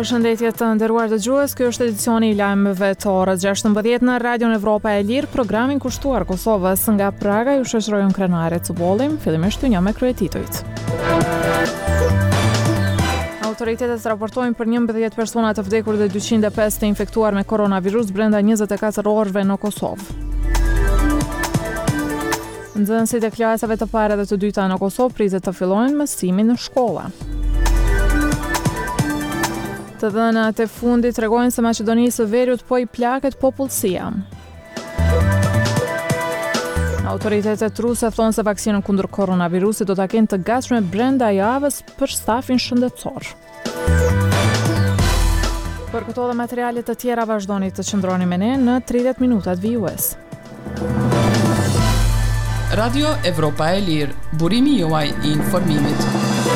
Përshëndetje të nderuar dëgjues, ky është edicioni i lajmeve të orës 16 në Radion Evropa e Lirë, programin kushtuar Kosovës nga Praga. Ju shoqërojmë krenaret të bollim, fillimisht një me kryetitujt. Autoritetet raportojnë për 11 persona të vdekur dhe 205 të infektuar me koronavirus brenda 24 orëve në Kosovë. Nxënësit e klasave të para dhe të dyta në Kosovë pritet të fillojnë mësimin në shkolla. Të dhënat e fundit tregojnë se Maqedonisë së Veriut po i plaket popullsia. Autoritetet ruse thonë se vaksinën kundër koronavirusit do ta kenë të gatshme brenda javës për stafin shëndetësor. Për këto dhe materialet të tjera vazhdoni të qëndroni me ne në 30 minutat vijues. Radio Evropa e Lirë, burimi juaj i informimit.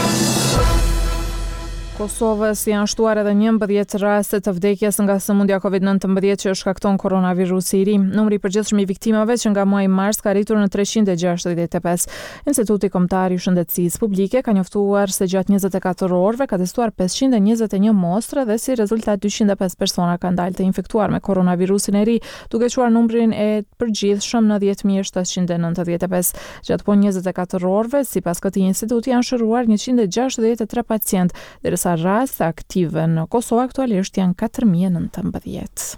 Kosovës janë shtuar edhe 11 raste të vdekjes nga sëmundja COVID-19 që shkakton koronavirusi i ri. Numri i përgjithshëm i viktimave që nga muaji mars ka arritur në 365. Instituti Kombëtar i Shëndetësisë Publike ka njoftuar se gjatë 24 orëve ka testuar 521 mostra dhe si rezultat 205 persona kanë dalë të infektuar me koronavirusin e ri, duke quar numrin e përgjithshëm në 10.795. Gjatë po 24 orëve, sipas këtij instituti janë shëruar 163 pacient, derisa raste aktive në Kosovë aktualisht janë 4019.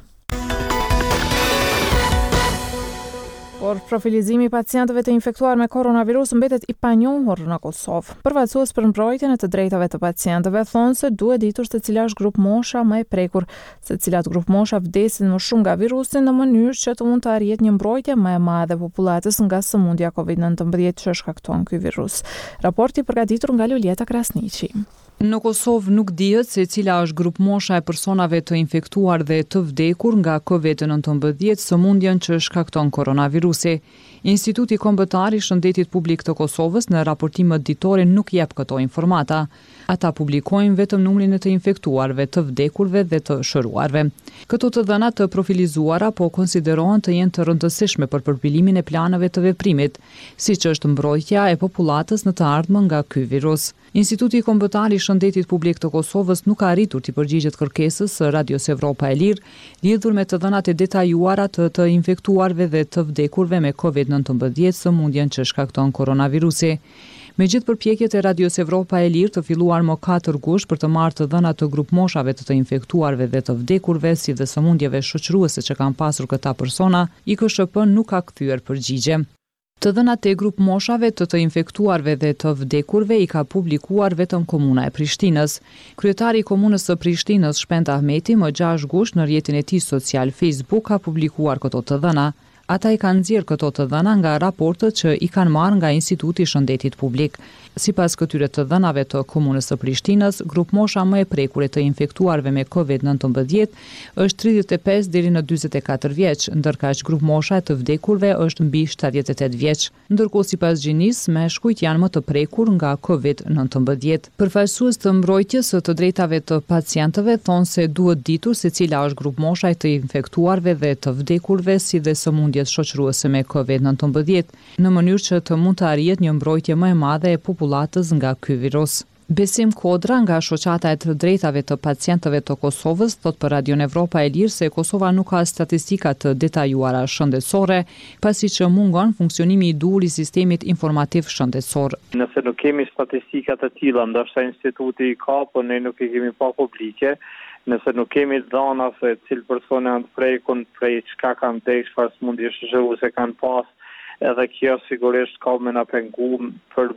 Por profilizimi i pacientëve të infektuar me koronavirus mbetet i panjohur në Kosovë. Përfaqësues për mbrojtjen e të drejtave të pacientëve thonë se duhet ditur se cila është grup mosha më e prekur, se cilat grup mosha vdesin më shumë nga virusi në mënyrë që të mund të arrihet një mbrojtje më e madhe e popullatës nga sëmundja COVID-19 që shkakton ky virus. Raporti i përgatitur nga Lulieta Krasniqi. Në Kosovë nuk dihet se cila është grup mosha e personave të infektuar dhe të vdekur nga COVID-19, sëmundjen që shkakton koronavirusi. Instituti Kombëtar i Shëndetit Publik të Kosovës në raportimet ditore nuk jep këto informata. Ata publikojnë vetëm numrin e të infektuarve, të vdekurve dhe të shëruarve. Këto të dhëna të profilizuara po konsiderohen të jenë të rëndësishme për përpilimin e planeve të veprimit, siç është mbrojtja e popullatës në të ardhmen nga ky virus. Instituti Kombëtar i Shëndetit Publik të Kosovës nuk ka arritur të përgjigjet kërkesës së Radios Evropa e Lirë lidhur me të dhënat e detajuara të infektuarve dhe të vdekurve me COVID-19, sëmundjen që shkakton koronavirusi. Me gjithë përpjekjet e Radios Evropa e Lirë të filluar më 4 gusht për të marrë të dhënat të grup moshave të infektuarve dhe të vdekurve, si dhe sëmundjeve shoqëruese që kanë pasur këta persona, IKSHP nuk ka kthyer përgjigje. Të dhënat e grup moshave të infektuarve dhe të vdekurve i ka publikuar vetëm Komuna e Prishtinës. Kryetari i Komunës së Prishtinës, Shpend Ahmeti, më 6 gusht në rrjetin e tij social Facebook ka publikuar këto të dhëna. Ata i kanë nxjerrë këto të dhëna nga raportet që i kanë marrë nga Instituti i Shëndetit Publik. Sipas këtyre të dhënave të Komunës së Prishtinës, grup mosha më e prekur e të infektuarve me COVID-19 është 35 deri në 44 vjeç, ndërkaq grup mosha e të vdekurve është mbi 78 vjeç. Ndërkohë sipas gjinisë, meshkujt janë më të prekur nga COVID-19. Përfaqësues të mbrojtjes së të drejtave të pacientëve thonë se duhet ditur se cila është grup mosha e të infektuarve dhe të vdekurve, si dhe sëmundjet shoqëruese me COVID-19, në mënyrë që të mund të arrihet një mbrojtje më e madhe e popullatës nga ky virus. Besim Kodra nga Shoqata e të drejtave të pacientëve të Kosovës thot për Radion Evropa e Lirë se Kosova nuk ka statistika të detajuara shëndetësore, pasi që mungon funksionimi i duhur i sistemit informativ shëndetësor. Nëse nuk kemi statistika të tilla, ndoshta instituti i ka, po ne nuk i kemi pa publike. Nëse nuk kemi dhëna se cilë persone janë të prekun, prej çka kanë vdekur, çfarë sëmundje shoqëruese kanë pas, edhe kjo sigurisht ka me na pengu për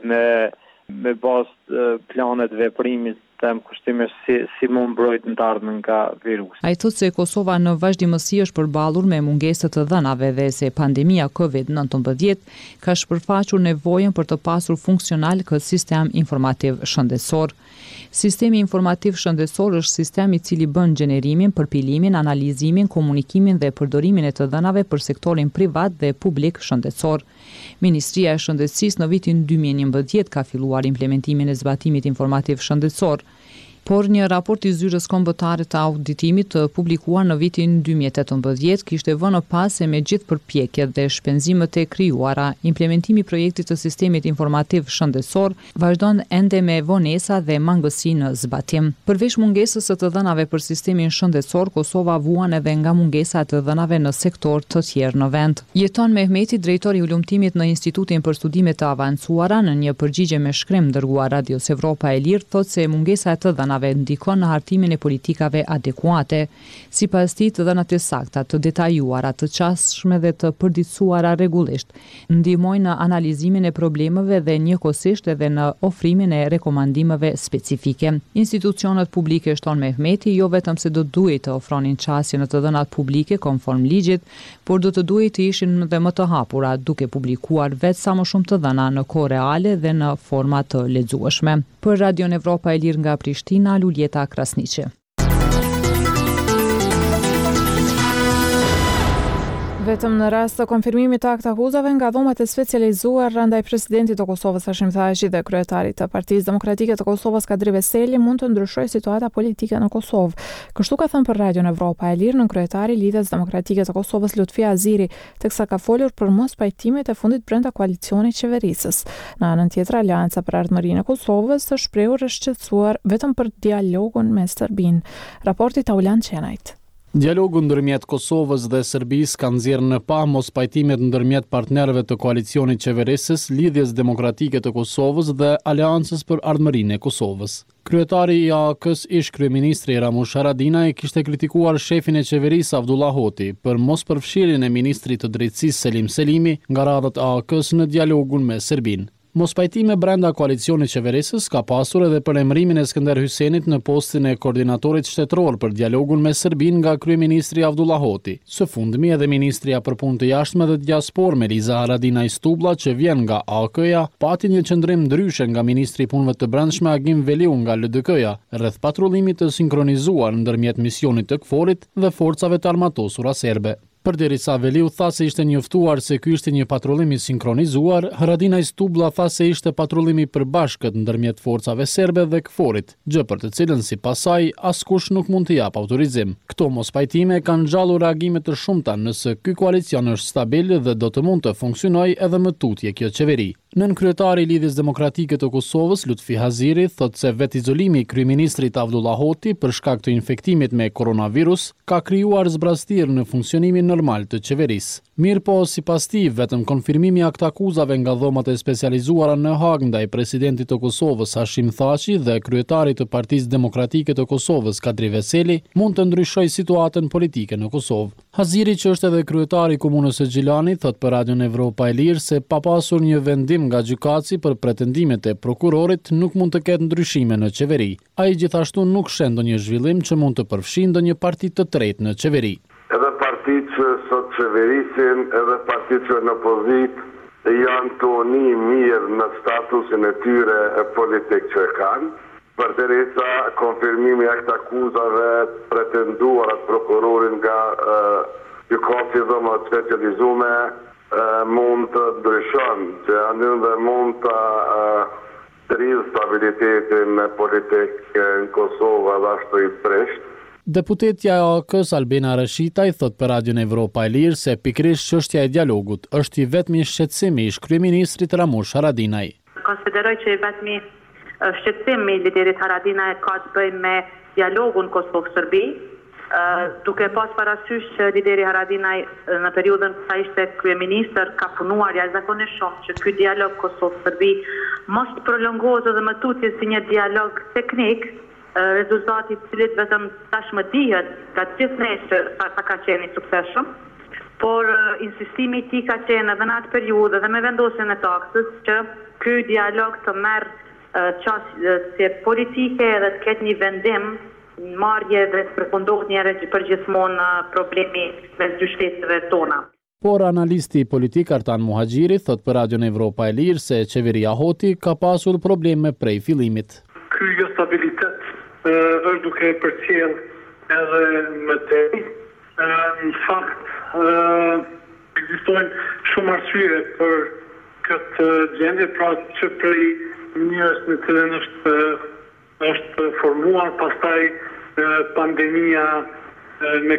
me bazë planet veprimit të kushtimesh si mund mbrojt në të ardhmen nga virusi. Ai thotë se Kosova në vazhdimësi është përballur me mungesë të dhënave dhe se pandemia COVID-19 ka shpërfaqur nevojën për të pasur funksional këtë sistem informativ shëndetësor. Sistemi informativ shëndetësor është sistem i cili bën gjenerimin, përpilimin, analizimin, komunikimin dhe përdorimin e të dhënave për sektorin privat dhe publik shëndetësor. Ministria e Shëndetësisë në vitin 2011 ka filluar implementimin e zbatimit informativ shëndetësor. Por një raport I zyrës kombëtare të auditimit të publikuar në vitin 2018 kishte vënë pas se me gjithë përpjekjet dhe shpenzimet e krijuara, implementimi I projektit të sistemit informativ shëndetësor vazhdon ende me vonesa dhe mangësi në zbatim. Përveç mungesës së të dhënave për sistemin shëndetësor, Kosova vuan edhe nga mungesa e të dhënave në sektor të tjerë në vend. Jeton Mehmeti, drejtori I ulëmtimit në Institutin për Studime të Avancuara, në një përgjigje me shkrim dërguar Radios Evropa e Lirë, thotë se mungesa e të dhënave ndikon në hartimin e politikave adekuate. Sipas tij, të dhënat e sakta, të detajuara, të qasshme dhe të përditësuara rregullisht ndihmojnë në analizimin e problemeve dhe njëkohësisht edhe në ofrimin e rekomandimeve specifike. Institucionet publike, shton Mehmeti, jo vetëm se do duhet të ofronin qasje në të dhënat publike konform ligjit, por do të duhet të ishin dhe më të hapura, duke publikuar vetë sa më shumë të dhëna në kohë reale dhe në forma të lexueshme. Për Radion Evropa e Lirë nga Prishtina, Luljeta Krasniqi. Vetëm në rast të konfirmimit të akt akuzave nga dhomat e specializuar ndaj presidentit të Kosovës Hashim Thaçi dhe kryetarit të Partisë Demokratike të Kosovës Kadri Veseli mund të ndryshojë situata politike në Kosovë. Kështu ka thënë për Radion Evropa e Lirë nën kryetari I Lidhjes Demokratike të Kosovës Lutfi Aziri, teksa ka folur për mos pajtimet e fundit brenda koalicionit qeverisës. Në anën tjetër, Aleanca për Ardhmërinë e Kosovës të shprehur është shqetësuar vetëm për dialogun me Serbinë. Raporti Taulan Qenajt. Dialogu ndërmjet Kosovës dhe Serbisë ka nxjerrë në pa mos pajtimet ndërmjet partnerëve të koalicionit qeverisës, Lidhjes Demokratike të Kosovës dhe Aleancës për Ardhmërinë e Kosovës. Kryetari I AK-s ish kryeministri Ramush Haradinaj kishte kritikuar shefin e qeverisë Avdullah Hoti për mos përfshirjen e ministrit të drejtësisë Selim Selimi nga radhët e AK-s në dialogun me Serbinë. Mos pajtime brenda koalicionit qeverisës ka pasur edhe për emërimin e Skënder Hysenit në postin e koordinatorit shtetëror për dialogun me Serbinë nga kryeministri Avdullah Hoti. Së fundmi edhe ministria për punë të jashtme dhe diaspor Meliza Haradinaj Stublla, që vjen nga AK-ja, pati një qëndrim ndryshe nga ministri I punëve të brendshme Agim Veliu nga LDK-ja, rreth patrullimit të sinkronizuar ndërmjet misionit të KFOR-it dhe forcave të armatosura serbe. Përderisa Veliu tha se ishte njoftuar se ky ishte një patrullim I sinkronizuar, Haradinaj Stublla tha se ishte patrullim I përbashkët ndërmjet forcave serbe dhe KFOR-it, gjë për të cilën sipas saj askush nuk mund të jap autorizim. Këto mospajtime kanë ngjallur reagime të shumta nëse ky koalicion është stabil dhe do të mund të funksionojë edhe më tutje kjo qeveri. Nën kryetari I Lidhjes Demokratike të Kosovës, Lutfi Aziri, thotë se vetë izolimi I kryeministrit Avdullah Hoti për shkak të infektimit me koronavirus ka krijuar zbrastir në funksionimin normal të qeverisë. Mirë po, sipas tij, vetëm konfirmimi I akt akuzave nga dhomat e specializuara në Hag ndaj presidentit të Kosovës Hashim Thaçi dhe kryetarit të Partisë Demokratike të Kosovës Kadri Veseli mund të ndryshojë situatën politike në Kosovë. Haziri, që është edhe kryetari I komunës së Xhilanit, thot për Radion Evropa e Lirë se pa pasur një vendim nga gjykatësi për pretendimet e prokurorit nuk mund të ketë ndryshime në qeveri. Ai gjithashtu nuk sheh ndonjë zhvillim që mund të përfshijë ndonjë parti të tretë në qeveri. Edhe partitë që sot qeverisin, edhe partitë që në opozitë janë të një mirë në statusin e tyre politik që kanë, përderisa konfirmimi akt akuzave pretenduar atë prokurorin nga gjykatësi dhoma specializume mund të ndryshon, që anë dhe mund të rridh stabilitetin politik në Kosovë dhe ashtu I prisht. Deputetja e AK-s Albina Rashitaj thot për Radion Evropa e Lirë se pikërisht çështja e dialogut është I vetmi shqetësim I ish-kryeministrit Ramush Haradinaj. Konsideroj që I vetmi shqetësim I liderit Haradinaj ka të bëjë me dialogun Kosovë-Serbi, duke pas parasysh që lideri Haradinaj në periudhën sa ishte kryeministër ka punuar jashtëzakonisht shumë që ky dialog Kosovë-Serbi mos të prolongohet dhe më tutje si një dialog teknik, rezultati I cilit vetëm tashmë dihet nga të gjithë ne që sa ka qenë I suksesshëm, por insistimi I tij ka qenë edhe në atë periudhë dhe me vendosjen e taksës që ky dialog të merr çështje politike dhe të ketë një vendim marrje dhe të përfundohet një herë përgjithmonë problemi mes dy shteteve tona. Por analisti politik Artan Muhaxhiri thot për Radion Evropa e Lirë se qeveria Hoti ka pasur probleme prej fillimit. Ky jo stabilitet është duke përcjell edhe më tej. Në fakt ekzistojnë shumë arsye për këtë gjendje, pra që prej mënyrës në të cilën është është formuar pastaj pandemia me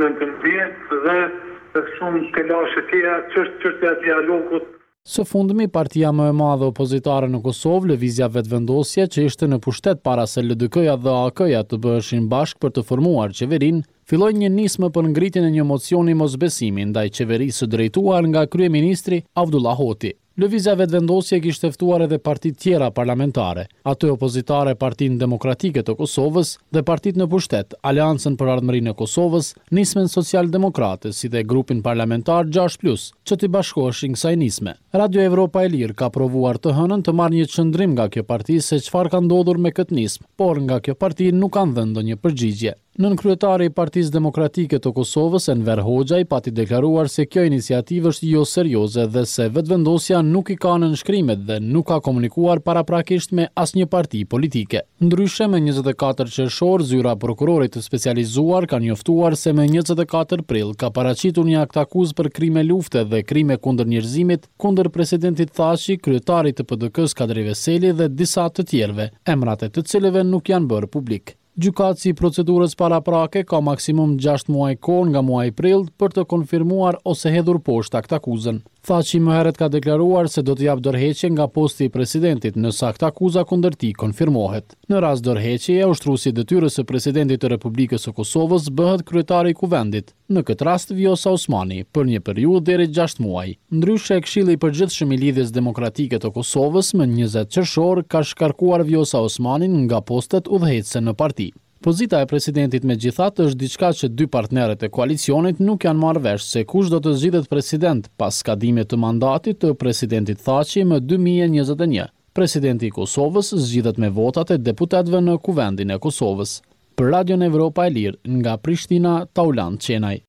COVID-19 dhe shumë telashe tjera, çështja e dialogut. Së fundmi, partia më e madhe opozitare në Kosovë, Lëvizja Vetëvendosje, që ishte në pushtet para se LDK-ja dhe AK-ja të bëheshin bashkë për të formuar qeverinë, filloi një nismë për ngritjen e një mocioni mosbesimi ndaj qeverisë së drejtuar nga kryeministri Avdullah Hoti. Lëvizja Vetëvendosje kishte ftuar edhe partitë tjera parlamentare, ato opozitare Partinë Demokratike të Kosovës dhe partitë në pushtet, Aleancën për Ardhmërinë e Kosovës, Nismën Social-Demokrate si dhe grupin parlamentar 6+, që t'i bashkoheshin kësaj nisme. Radio Evropa e Lirë ka provuar të hënën të marrë një qëndrim nga kjo parti se çfarë ka ndodhur me këtë nismë, por nga kjo parti nuk kanë dhënë ndonjë përgjigje. Nënkryetari i Partisë Demokratike të Kosovës, Enver Hoxha, pati deklaruar se kjo iniciativë është jo serioze dhe se vetëvendosja nuk i ka në nënshkrimet dhe nuk ka komunikuar paraprakisht me asnjë parti politike. Ndryshe, me 24 qershor, zyra prokurorit të specializuar ka njoftuar se me 24 prill ka paraqitur një akt akuzë për krime lufte dhe krime kundër njerëzimit kundër presidentit Thaçi, kryetarit të PDK-s Kadri Veseli dhe disa të tjerëve, emrat e të cilëve nuk janë bërë publik. Gjykatësi i procedurës paraprake ka maksimum 6 muaj kohë nga muaji prill për të konfirmuar ose hedhur poshtë akt akuzën. Thaçi më herët ka deklaruar se do të jap dorëheqje nga posti i presidentit nëse akt akuza kundër tij konfirmohet. Në rast dorëheqjeje, ushtruesi i detyrës së presidentit të Republikës së Kosovës bëhet kryetari i kuvendit, në këtë rast Vjosa Osmani, për një periudhë deri 6 muaj. Ndryshe, Këshilli i Përgjithshëm i Lidhjes Demokratike të Kosovës më 20 qershor ka shkarkuar Vjosa Osmanin nga postet udhëheqëse në parti. Pozita e presidentit megjithatë është diçka që dy partnerët e koalicionit nuk janë marrë vesh se kush do të zgjidhet president pas skadimit të mandatit të presidentit Thaçi më 2021. Presidenti i Kosovës zgjidhet me votat e deputetëve në Kuvendin e Kosovës. Për Radion Evropa e Lirë, nga Prishtina, Taulant Qenaj.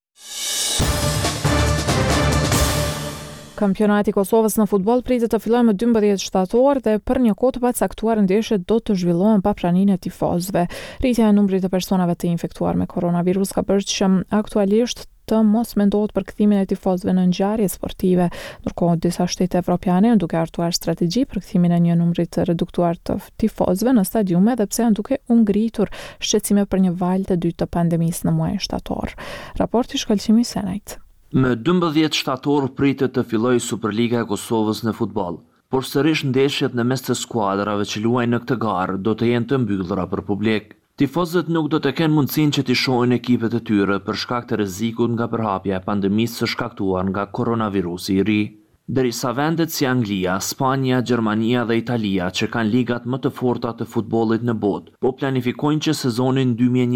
Kampionati i Kosovës në futboll pritet të fillojë më 12 shtator dhe për një kohë të pacaktuar ndeshjet do të zhvillohen pa praninë e tifozëve. Rritja e numrit të personave të infektuar me koronavirus ka bërë që aktualisht të mos mendohet për kthimin e tifozëve në ngjarje sportive, ndërkohë disa shtete evropiane janë duke hartuar strategji për kthimin e një numri të reduktuar të tifozëve në stadiume dhe pse janë duke u ngritur shqetësime për një valë të dytë të pandemisë në muajin shtator. Raporti shkëlqimi Senajt. Më 12 shtator pritet të fillojë Superliga e Kosovës në futboll, por sërish ndeshjet në mes të skuadrave që luajnë në këtë garë do të jenë të mbyllura për publik. Tifozët nuk do të kenë mundësinë që t'i shohin ekipet e tyre për shkak të rrezikut nga përhapja e pandemisë së shkaktuar nga koronavirusi i ri. Derisa vendet si Anglia, Spanja, Gjermania dhe Italia që kanë ligat më të forta të futbollit në botë, po planifikojnë që sezonin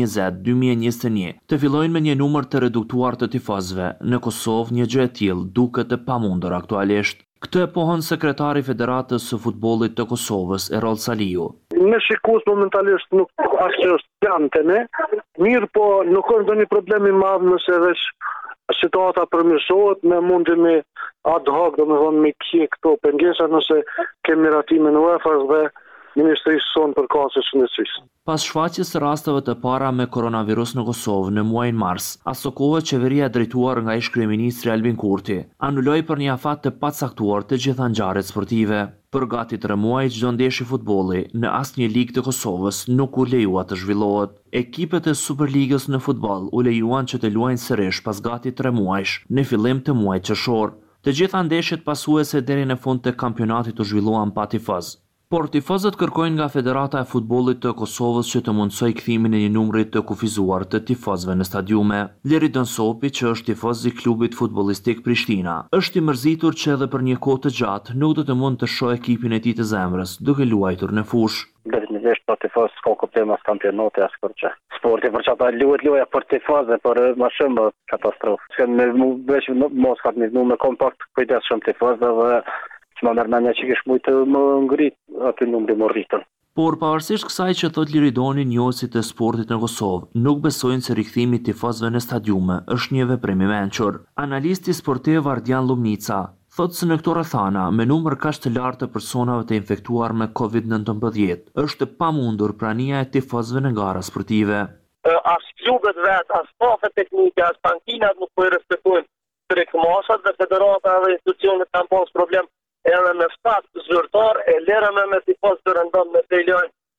2020-2021 të fillojnë me një numër të reduktuar të tifozëve. Në Kosovë një gjë e tillë duket e pamundur aktualisht. Këtë e pohon sekretari i Federatës së Futbollit të Kosovës, Erol Saliu. Me shikus momentalisht nuk ashtë është janë të ne, mirë po nuk është ndonjë problem i madh nëse veç situata përmirësohet me mundemi ad hoc, domethënë me kje këto pengesa nëse kemi ratimin e UEFA-s dhe Ministrisë sonë për kohës së shëndetësisë. Pas shfaqjes së rasteve të para me koronavirus në Kosovë në muajin mars, aso kohë qeveria drejtuar nga ish-kryeministri Albin Kurti anuloi për një afat të pacaktuar të gjitha ngjarjet sportive. Për gati 3 muaj çdo ndeshje futbolli në asnjë ligë të Kosovës nuk u lejua të zhvillohet. Ekipet e Superligës në futboll u lejuan që të luajnë sërish pas gati 3 muajsh në fillim të muajit qershor. Të gjitha ndeshjet pasuese deri në fund të kampionatit u zhvilluan pa tifoz. Por tifozët kërkojnë nga Federata e Futbollit të Kosovës që të mundsoj kthimin e një numri të kufizuar të tifozëve në stadiume. Leri Donsopi, që është tifoz i klubit futbollistik Prishtina, është i mërzitur që edhe për një kohë të gjatë nuk do të mund të shohë ekipin e tij të zemrës duke luajtur në fushë. Definitivisht për tifozë s'ka kuptim as kampionati as kurçë. Sporti për çata luaja për tifozë, por më shumë katastrofë. Që veç mos ka një me kompakt kujdes shumë tifozë dhe që më mërmenja që kishë mujtë më ngrit aty numri më rritën. Por pavarësisht kësaj që thot Liridoni, njohësit e sportit në Kosovë, nuk besojnë se rikthimi i tifozëve në stadiume është një veprim i mençur. Analisti sportiv Ardian Lumnica thot se në këto rrethana, me numër kaq të lartë të personave të infektuar me COVID-19, është pamundur prania e tifozëve në gara sportive. As klubet vet, as stafet teknike, as pankinat nuk po i respektojnë tregmasat dhe federata dhe institucionet kanë pas problem edhe me fat zyrtar e lera me tifoz të rëndon me të lojnë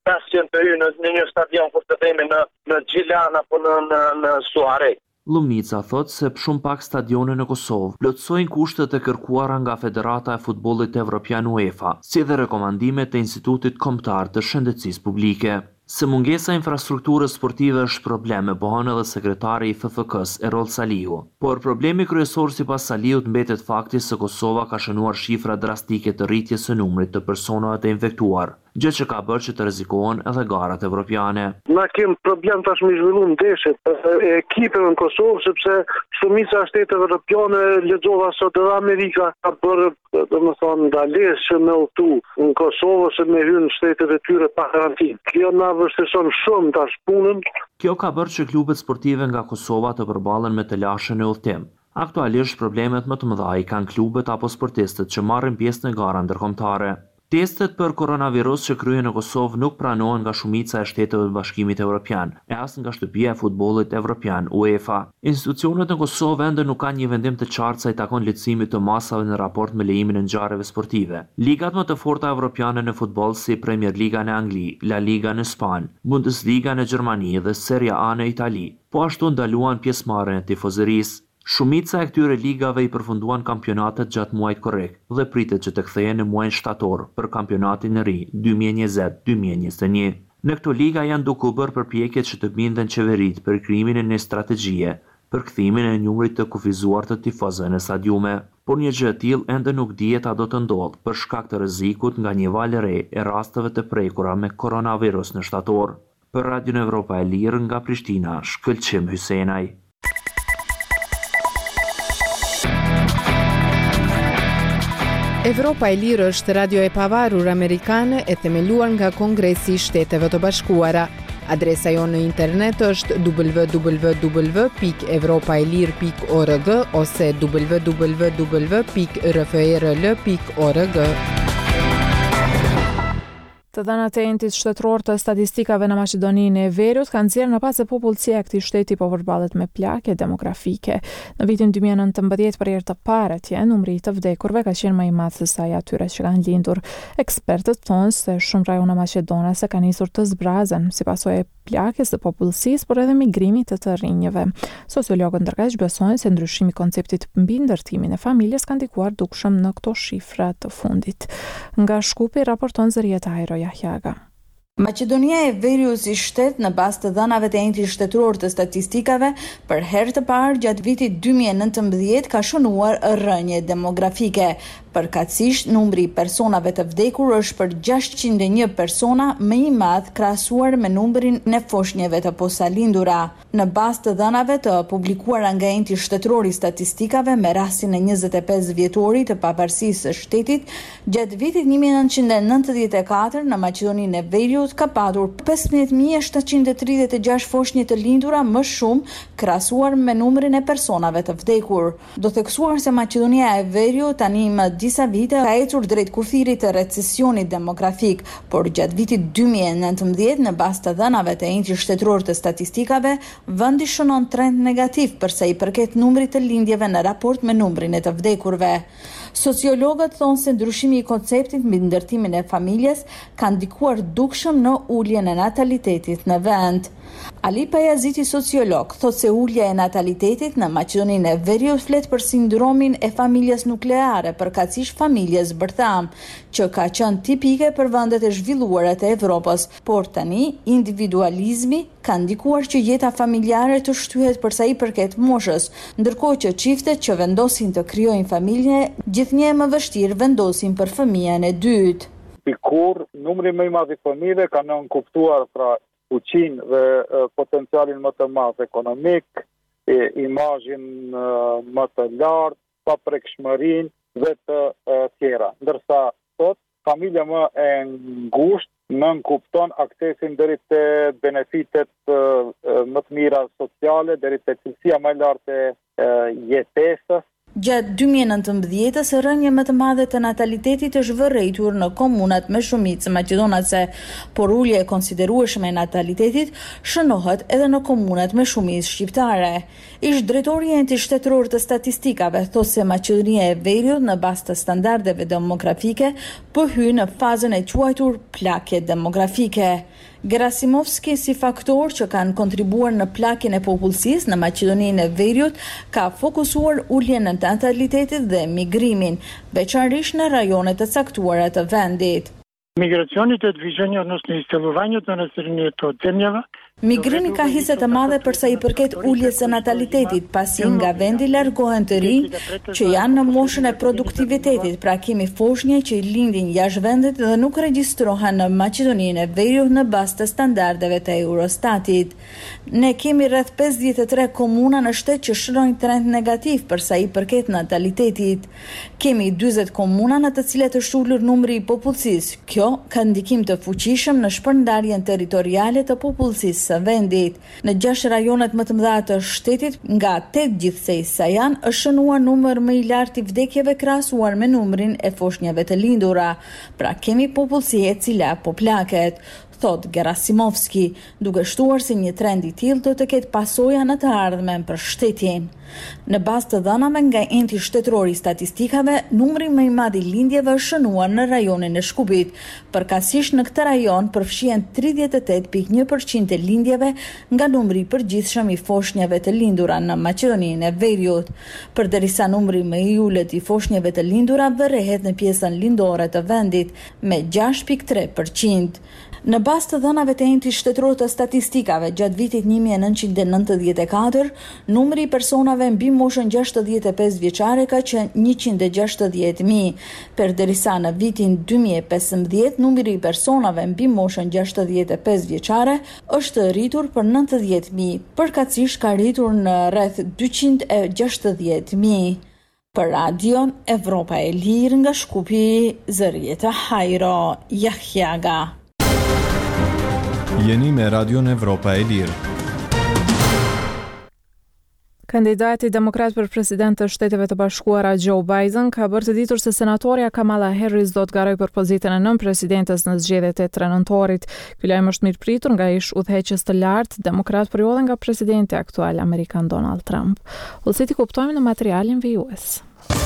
500 për hyrë në një stadion kur të themi në Gjilan apo në Suare. Lumnica thot se shumë pak stadione në Kosovë plotësojnë kushtet e kërkuara nga Federata e Futbollit Evropian UEFA, si dhe rekomandimet e Institutit Kombëtar të Shëndetësisë Publike. Se mungesa infrastrukturës sportive është probleme, pohon edhe sekretari i FFK-s Erol Salihu. Por problemi kryesor sipas Salihut mbetet fakti se Kosova ka shënuar shifra drastike të rritjes së numrit të personave të infektuar, gjë që ka bërë që të rrezikohen edhe garat evropiane. Na kem problem tash me zhvilluar ndeshjet e ekipeve në Kosovë sepse shumica e shteteve evropiane lexova sot edhe Amerika ka bërë domethënë ndalesë me udhëtu në Kosovë ose me hyrë në shtetet e tyre pa karantinë. Kjo na vështirëson shumë tash punën. Kjo ka bërë që klubet sportive nga Kosova të përballen me të lashën e udhëtim. Aktualisht problemet më të mëdha i kanë klubet apo sportistët që marrin pjesë në gara ndërkombëtare. Testet për koronavirus që kryen në Kosovë nuk pranohen nga shumica e shteteve të Bashkimit Evropian, e as nga Shtëpia e Futbollit Evropian UEFA. Institucionet në Kosovë ende nuk kanë një vendim të qartë sa i takon lehtësimit të masave në raport me lejimin e ngjarjeve sportive. Ligat më të forta evropiane në futboll si Premier Liga në Angli, La Liga në Spanjë, Bundesliga në Gjermani dhe Serie A në Itali, po ashtu ndaluan pjesëmarrjen e tifozërisë. Shumica e këtyre ligave i përfunduan kampionatet gjatë muajit korrekt dhe pritet që të kthehen në muajin shtator për kampionatin e ri 2020-2021. Në këto liga janë duke u bërë përpjekje që të binden qeveritë për krijimin e një strategjie për kthimin e numrit të kufizuar të tifozëve në stadiume, por një gjë e tillë ende nuk dihet a do të ndodhë për shkak të rrezikut nga një valë re e rasteve të prekura me koronavirus në shtator. Për Radio Evropa e Lirë nga Prishtina, Shkëlqim Hysenaj. Evropa e Lirë është radio e pavarur amerikane e themeluar nga Kongresi i Shteteve të Bashkuara. Adresa jonë në internet është www.evropaelir.org ose www.rfrl.org. Të dhënat e entit shtetëror të statistikave në Maqedoninë e Veriut kanë nxjerrë në pas se popullsia e këtij shteti po përballet me plagë demografike. Në vitin 2019 për herë të parë atje numri i të vdekurve ka qenë më i madh se sa i atyre që kanë lindur. Ekspertët thonë se shumë rajone maqedonase kanë nisur të zbrazen si pasojë e plagës së popullsisë, por edhe migrimit të rinjeve. Sociologët ndërkaq besojnë se ndryshimi i konceptit mbi ndërtimin e familjes ka ndikuar dukshëm në këto shifra të fundit. Nga Shkupi raporton Zërieta Ajro Jahjaga. Maqedonia e Veriut si shtet në bazë të dhënave të entit shtetëror të statistikave për herë të parë gjatë vitit 2019 ka shënuar rënje demografike. Përkatësisht, numri i personave të vdekur është për 601 persona më i madh krahasuar me numrin e foshnjeve të posalindura. Në bazë të dhënave të publikuara nga enti shtetëror i statistikave me rastin e 25 vjetorit të pavarësisë së shtetit, gjatë vitit 1994 në Maqedoninë e Veriut ka padur 15.736 foshnje të lindura më shumë krahasuar me numrin e personave të vdekur. Do theksuar se Maqedonia e Veriut tani më disa vite ka ecur drejt kufirit të recesionit demografik, por gjatë vitit 2019 në bazë të dhënave të entit shtetëror të statistikave, vendi shënon trend negativ përsa i përket numrit të lindjeve në raport me numrin e të vdekurve. Sociologët thonë se ndryshimi i konceptit mbi ndërtimin e familjes ka ndikuar dukshëm në uljen e natalitetit në vend. Ali Pajaziti, sociolog, thotë se ulja e natalitetit në Maqedoninë e Veriut flet për sindromin e familjes nukleare, përkatësisht familjes bërtham, që ka qenë tipike për vendet e zhvilluara të Evropës, por tani individualizmi ka ndikuar që jeta familjare të shtyhet përsa i përket moshës, ndërkohë që çiftet që vendosin të krijojnë familje gjithnjë më vështirë vendosin për fëmijën e dytë. Sikur numri më i madh i fëmijëve ka nënkuptuar pra fuqinë dhe potencialin më të madh ekonomik, imazhin më të lartë, paprekshmërinë dhe të tjera. Ndërsa sot familja më e ngushtë nënkupton aksesin deri te benefitet më të mira sociale, deri te cilësia më e lartë e jetesës. Gjatë 2019-s, rënje më të madhe të natalitetit është vërejtur në komunat me shumicë maqedonase, por ulje e konsiderueshme e natalitetit shënohet edhe në komunat me shumicë shqiptare. Ish drejtori i Enti Shtetëror të Statistikave thotë se Maqedonia e Veriut në bazë të standardeve demografike po hyn në fazën e quajtur plakje demografike. Gerasimovski, si faktor që kanë kontribuar në plakjen e popullsisë në Maqedoninë e Veriut, ka fokusuar uljen në natalitetit dhe migrimin, veçanërisht në rajonet të caktuara të vendit. Миграционните движения относно изселувањето на населението од земјава Migrimi ka hise të madhe përsa i përket uljes së natalitetit, pasi nga vendi largohen të rinj që janë në moshën e produktivitetit, pra kemi foshnje që i lindin jashtë vendit dhe nuk regjistrohen në Maqedoninë e Veriut në bazë të standardeve të Eurostatit. Ne kemi rreth 53 komuna në shtet që shërojnë trend negativ përsa i përket natalitetit. Kemi 40 komuna në të cilat është ulur numri i popullsisë. Kjo ka ndikim të fuqishëm në shpërndarjen territoriale të popullsisë së vendit. Në 6 rajonet më të mëdha të shtetit, nga 8 gjithsej sa janë, është shënuar numër më i lartë i vdekjeve krahasuar me numrin e foshnjave të lindura. Pra kemi popullsi e cila po plaket, thot Gerasimovski, duke shtuar se një trend i tillë do të ketë pasoja në të ardhmen për shtetin. Në bazë të dhënave nga Enti Shtetëror i Statistikave, numri më i madh i lindjeve është shënuar në rajonin e Shkupit. Përkatësisht në këtë rajon përfshihen 38.1% e lindjeve nga numri i përgjithshëm i foshnjave të lindura në Maqedoninë e Veriut. Përderisa numri më i ulët i foshnjave të lindura vërrehet në pjesën lindore të vendit me 6.3%. Në bazë të dhënave të Enti Shtetëror të Statistikave, gjatë vitit 1994, numri i personave mbi moshën 65 vjeçare ka qenë 160.000, përderisa në vitin 2015 numri i personave mbi moshën 65 vjeçare është rritur për 90.000, përkatësisht ka rritur në rreth 260.000. Për Radion Evropa e Lirë nga Shkupi, Zërieta Hajro, Jahjaga. Jeni me Radion Evropa e Lirë. Kandidati demokrat për president të Shteteve të Bashkuara Joe Biden ka bërë të ditur se senatorja Kamala Harris do të garojë për pozitën e nënpresidentes në zgjedhjet e 3 nëntorit. Ky lajm është mirëpritur nga ish udhëheqës të lartë demokrat periudhën nga presidenti aktual amerikan Donald Trump. Ullësit i kuptojmë në materialin vijues.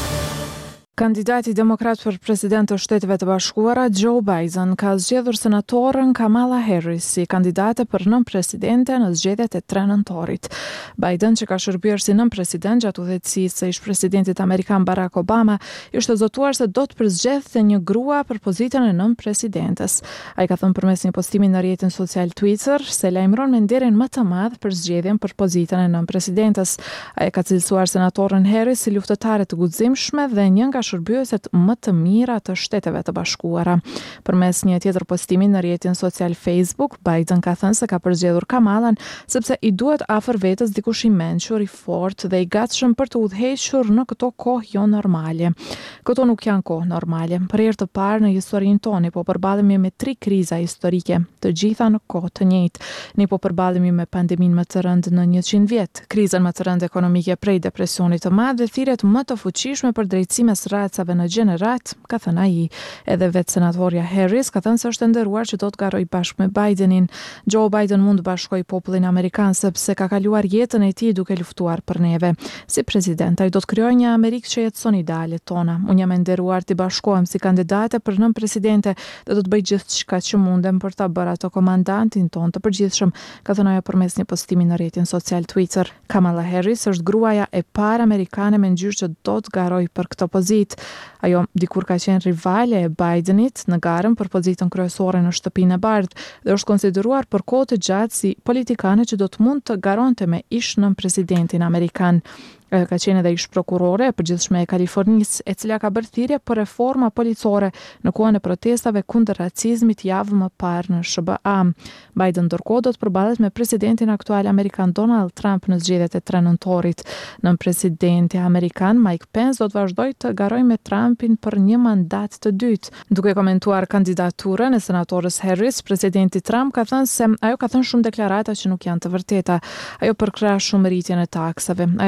Kandidati demokrat për president të Shteteve të Bashkuara Joe Biden ka zgjedhur senatorën Kamala Harris si kandidate për nënpresidente në zgjedhjet e 3 nëntorit. Biden, që ka shërbyer si nënpresident gjatë udhëheqësisë së ish-presidentit amerikan Barack Obama, ishte zotuar se do të përzgjedhte një grua për pozitën e nënpresidentes. Ai ka thënë përmes një postimi në rrjetin social Twitter se lajmëron me nderin më të madh për zgjedhjen për pozitën e nënpresidentes. Ai ka cilësuar senatorën Harris si luftëtare të guximshme dhe një nga shërbyeset më të mira të Shteteve të Bashkuara. Përmes një tjetër postimi në rrjetin social Facebook, Biden ka thënë se ka përzgjedhur Kamalan sepse i duhet afër vetes dikush i mençur, i fortë dhe i gatshëm për të udhëhequr në këto kohë jo normale. Këto nuk janë kohë normale. Për herë të parë në historinë tonë po përballemi me 3 kriza historike, të gjitha në kohë të njëjtë. Ne po përballemi me pandeminë më të rëndë në 100 vjet, krizën më të rëndë ekonomike prej depresionit të madh dhe thirrjet më të fuqishme për drejtësi mes racave në gjenerat, ka thënë ai. Edhe vetë senatorja Harris ka thënë se është nderuar që do të garojë bashkë me Bidenin. Joe Biden mund të bashkojë popullin amerikan sepse ka kaluar jetën e tij duke luftuar për neve. Si president, ai do të krijojë një Amerikë që jetëson idealet tona. Unë jam e nderuar të bashkohem si kandidate për nënpresidente dhe do të bëj gjithçka që mundem për ta bërë ato komandantin ton të përgjithshëm, ka thënë ajo përmes një postimi në rrjetin social Twitter. Kamala Harris është gruaja e parë amerikane me ngjyrë që do të garojë për këtë pozitë. Ajo dikur ka qenë rivale e Bidenit në garën për pozitën kryesore në Shtëpinë e Bardhë dhe është konsideruar për kohë të gjatë si politikane që do të mund të garonte me ish nënpresidentin amerikan. Ka qenë edhe ish prokurore e përgjithshme e Kalifornisë, e cila ka bërë thirrje për reforma policore në kohën e protestave kundër racizmit javë më parë në SBA. Biden ndërkohë do të përballet me presidentin aktual amerikan Donald Trump në zgjedhjet e 3 nëntorit. Nënpresidenti amerikan Mike Pence do të vazhdojë të garojë me Trumpin për një mandat të dytë. Duke komentuar kandidaturën e senatorës Harris, presidenti Trump ka thënë se ajo ka thënë shumë deklarata që nuk janë të vërteta. Ajo përkrah shumë rritjen e taksave. Ajo dëshiron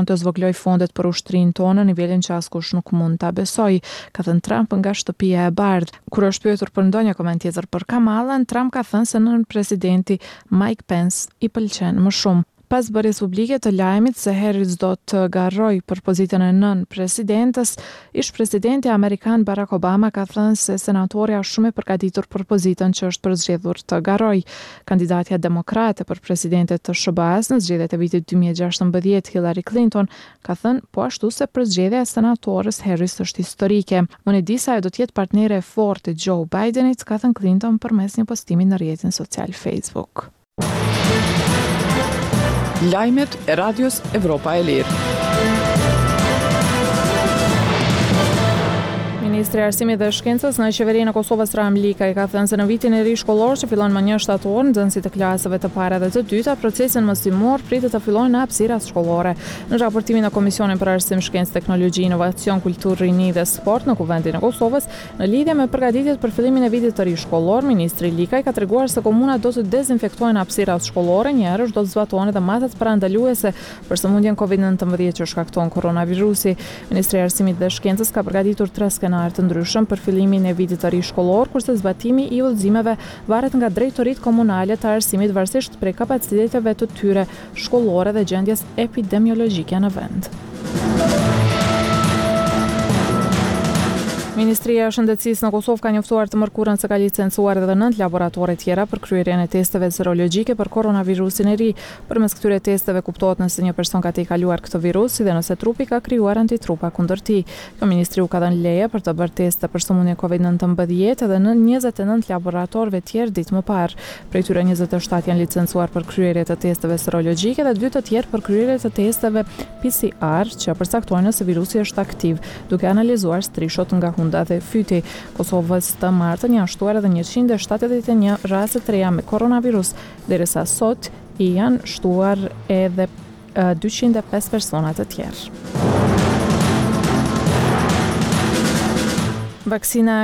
të zvogëloj fondet për ushtrinë tonë në nivelin që askush nuk mund ta besoj, ka thënë Trump nga shtëpia e bardhë. Kur është pyetur për ndonjë koment tjetër për Kamalën, Trump ka thënë se nën presidenti Mike Pence i pëlqen më shumë. Pas bërjes publike të lajmit se Harris do të garroj për pozitën e nën presidentës, ish presidenti amerikan Barack Obama ka thënë se senatorja është shumë e përgatitur për pozitën që është përzgjedhur të garroj. Kandidatja demokrate për presidente të SBA-s në zgjedhjet e vitit 2016, Hillary Clinton, ka thënë po ashtu se përzgjedhja e senatorës Harris është historike. Unë e di se ajo do të jetë partnere e fortë e Joe Bidenit, ka thënë Clinton përmes një postimi në rrjetin social Facebook. Lajmet e Radios Evropa e Lirë. Ministri i Arsimit dhe Shkencës në qeverinë e Kosovës Ram Likaj ka thënë se në vitin e ri shkollor që fillon më 1 shtator, nxënësit e klasave të para dhe të dyta, procesin mësimor pritet të fillojnë në hapësirat shkollore. Në raportimin e Komisionit për Arsim, Shkencë, Teknologji, Inovacion, Kulturë, Rini dhe Sport në Kuvendin e Kosovës, në lidhje me përgatitjet për fillimin e vitit të ri shkollor, ministri Likaj ka treguar se komunat do të dezinfektojnë hapësirat shkollore, njëherësh do të zbatohen edhe matat parandaluese për sëmundjen COVID-19 që shkakton koronavirusi. Ministri i Arsimit dhe Shkencës ka përgatitur 3 skenar të ndryshëm për fillimin e vitit të ri shkollor, kurse zbatimi i udhëzimeve varet nga drejtoritë komunale të arsimit varësisht prej kapaciteteve të tyre shkollore dhe gjendjes epidemiologjike në vend. Ministria e Shëndetësisë në Kosovë ka njoftuar të mërkurën se ka licencuar edhe 9 laboratore tjera për kryerjen e testeve serologjike për koronavirusin e ri. Përmes këtyre testeve kuptohet nëse një person ka kaluar këtë virus dhe nëse trupi ka krijuar antitrupa kundër tij. Kjo ministri u ka dhënë leje për të bërë teste për sëmundjen COVID-19 edhe në 29 laboratorëve tjerë ditë më parë. Prej tyre 27 janë licencuar për kryerje të testeve serologjike dhe 2 të tjerë për kryerje të testeve PCR që përcaktojnë nëse virusi është aktiv, duke analizuar strishot nga hunda dhe fyti. Kosovës të martën janë shtuar edhe 171 raste të reja me koronavirus, derisa sot i janë shtuar edhe 205 persona të tjerë. Vaksina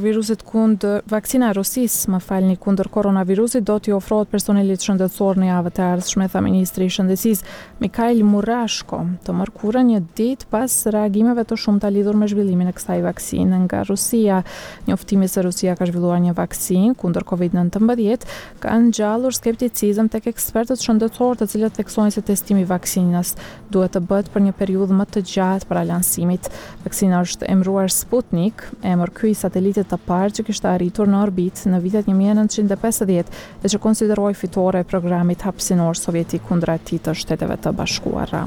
e Rusisë, kundër koronavirusit do t'i ofrohet personelit shëndetësor në javët e ardhshme, tha ministri i Shëndetësisë Mikhail Murashko, të mërkurën një ditë pas reagimeve të shumta lidhur me zhvillimin e kësaj vaksine nga Rusia. Njoftimi se Rusia ka zhvilluar një vaksinë kundër COVID-19 ka ngjallur skepticizëm tek ekspertët shëndetësor, të cilët theksojnë se testimi i vaksinës duhet të bëhet për një periudhë më të gjatë para lansimit. Vaksina është emëruar Sputnik, emër ky i satelitit të parë që kishte arritur në orbitë në vitet 1950 dhe që konsideroi fitore e programit hapësinor sovjetik kundër atij të Shteteve të Bashkuara.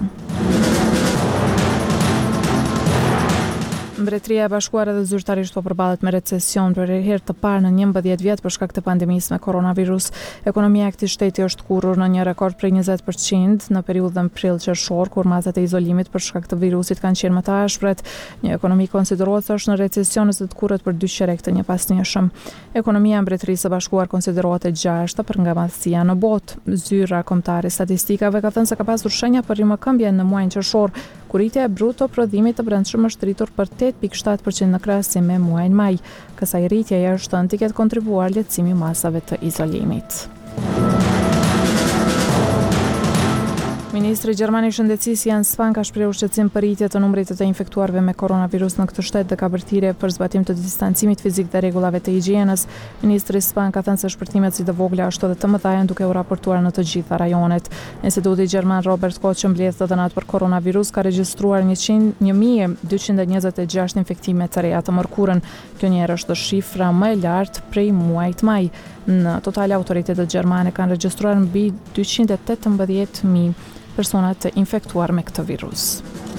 Mbretëria e Bashkuar edhe zyrtarisht po përballet me recesion për herë të parë në 11 vjet për shkak të pandemisë me koronavirus. Ekonomia e këtij shteti është kurrur në një rekord prej 20% në periudhën prill-qershor, kur masat e izolimit për shkak të virusit kanë qenë më të ashpret. Një ekonomi konsiderohet se është në recesion nëse të kurret për 2 qerek të njëpasnjëshëm. Ekonomia e Mbretërisë së Bashkuar konsiderohet e gjashta për nga madhësia në botë. Zyra kombëtare statistikave ka thënë se ka pasur shenja për rrimëkëmbje në muajin qershor, kur rritja e bruto prodhimit të brendshëm është rritur për 8.7% në krahasim me muajin maj. Kësaj rritje jashtënti ket kontribuar lehtësimi i masave të izolimit. Ministri Gjerman i Shëndetësisë Jens Spahn ka shprehur shqetësim për rritje të numrit të infektuarve me koronavirus në këtë shtet dhe ka bërë thirrje për zbatim të distancimit fizik dhe rregullave të higjienës. Ministri Spahn ka thënë se shpërtimet si të vogla ashtu edhe të mëdha janë duke u raportuar në të gjitha rajonet. Instituti Gjerman Robert Koch që mbledh të dhënat për koronavirus ka regjistruar 1226 infektime të reja të mërkurën. Kjo njëherë është shifra më e lartë prej muajit maj. Në total autoritetet gjermane kanë regjistruar mbi 218.000 persona të infektuar me këtë virus.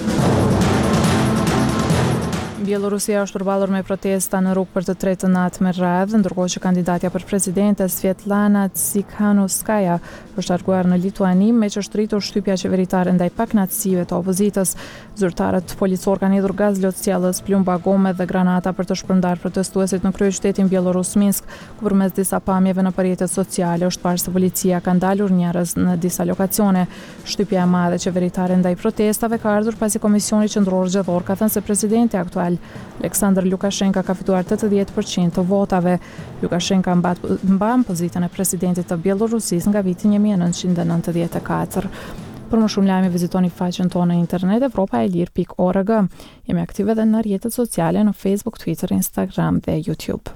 Bielorusia është përballur me protesta në rrugë për të tretë natë me radhë, ndërkohë që kandidatja për presidente Svetlana Tsikhanouskaya është larguar në Lituani, me që është rritur shtypja qeveritare ndaj pakënaqësive të opozitës. Zyrtarët policor kanë hedhur gaz lotësjellës, plumba gome dhe granata për të shpërndarë protestuesit në kryeqytetin bielorus Minsk, ku përmes disa pamjeve në rrjetet sociale është parë se policia ka ndalur njerëz në disa lokacione. Shtypja e madhe qeveritare ndaj protestave ka ardhur pasi Komisioni Qendror Zgjedhor ka thënë se presidenti aktual Aleksandr Lukashenko ka fituar 80% të votave. Lukashenko mban pozitën e presidentit të Bielorusisë nga viti 1994. Për më shumë lajme vizitoni faqen tonë në internet evropaelir.org. Jemi aktive edhe në rrjetet sociale në Facebook, Twitter, Instagram dhe YouTube.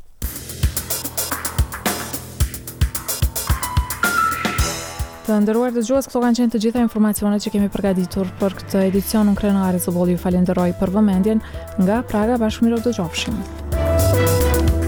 Të nderuar dëgjues, këto kanë qenë të gjitha informacionet që kemi përgatitur për këtë edicion. Unë Krenari Zoboli ju falenderoj për vëmendjen. Nga Praga, bashkë miru dëgjofshim.